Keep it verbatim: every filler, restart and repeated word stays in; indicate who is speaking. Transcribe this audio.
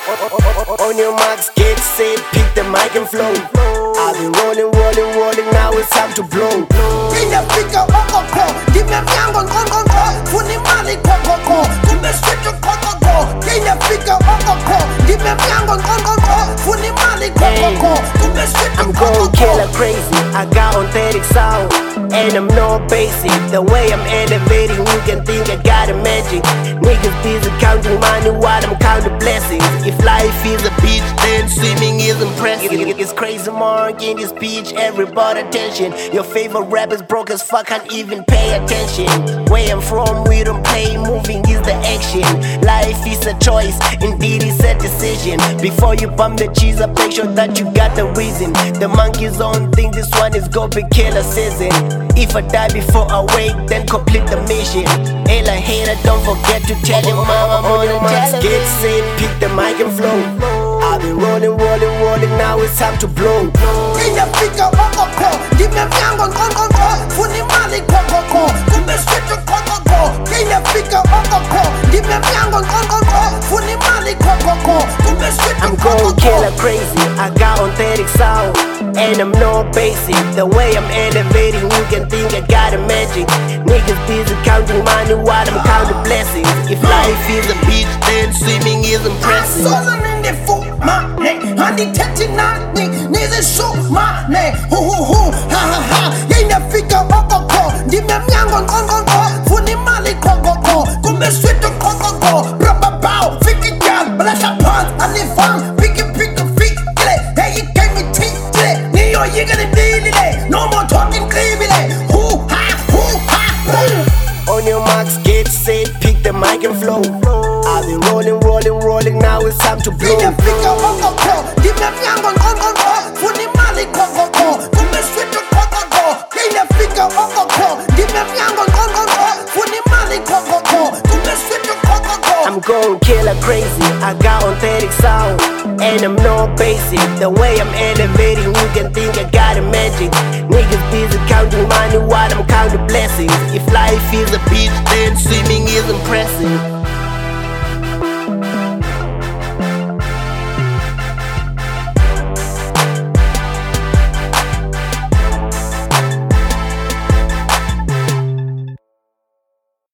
Speaker 1: On your marks, get set, pick the mic and flow. I've been rolling, rolling, rolling, now it's time to blow.
Speaker 2: Kenya fika oko ko, dime myango ngongo ko, funi mali koko ko, kumbe switch koko ko. Kenya fika oko ko, dime myango ngongo ko, funi mali koko ko, kumbe switch
Speaker 1: I'm gon' kill her crazy, I got authentic sound, and I'm no basic. The way I'm elevating, you can think I got a magic. Niggas busy counting money while I'm counting blessings. If life is a beach, then swimming is impressive. It's crazy mark in this beach, everybody attention. Your favorite rappers broke as fuck, can't even pay attention. Where I'm from, we don't play, moving is the action. Life is a choice, indeed it's a decision. Before you bump the cheese up, make sure that you got the reason. The monkeys don't think this one is gonna be killer season. If I die before I wake, then complete the mission. Ain't like hater, don't forget to tell your mama on your marks, get set, pick the mic and flow. I've been rolling, rolling, rolling, now it's time to blow.
Speaker 2: Kenya fika oko ko, dime myango ngongo ko, funi mali koko ko, kumbe switch koko ko. Kenya fika oko ko, dime myango ngongo ko, funi mali koko ko, kumbe switch
Speaker 1: I'm
Speaker 2: koko
Speaker 1: gon' kill
Speaker 2: ko.
Speaker 1: her crazy, I got authentic sound, and I'm no basic. The way I'm elevating, you can think I got a magic. Niggas busy counting money while I'm counting blessings. If life is a beach, then swimming is impressive.
Speaker 2: Solen in the foot, money, honey touching money, need a show money, hoo hoo hoo, ha ha ha. Kenya fika oko ko, dime myango ngongo ko, funi mali koko ko, kumbe switch koko ko. Rubber bow, fifty gal, blasha pants, honey fun, pick it, pick it, pick it. Hey, you came me teeth today, Neo, you gonna deal it. No more talking clearly, hoo ha, hoo ha, hoo.
Speaker 1: On your marks, get set, pick the mic and flow. I've been rolling, rolling, rolling, now it's time to blow.
Speaker 2: Kenya fika oko ko, dime myango ngongo ko, funi mali koko ko, kumbe switch koko ko. Kenya fika oko ko, dime myango ngongo ko, funi mali koko ko, kumbe switch koko ko.
Speaker 1: I'm gon' kill her crazy, I got authentic sound, and I'm no basic. The way I'm elevating, you can think I got a magic. Niggas busy counting money while I'm counting blessings. If life is a beach, then swimming is impressive.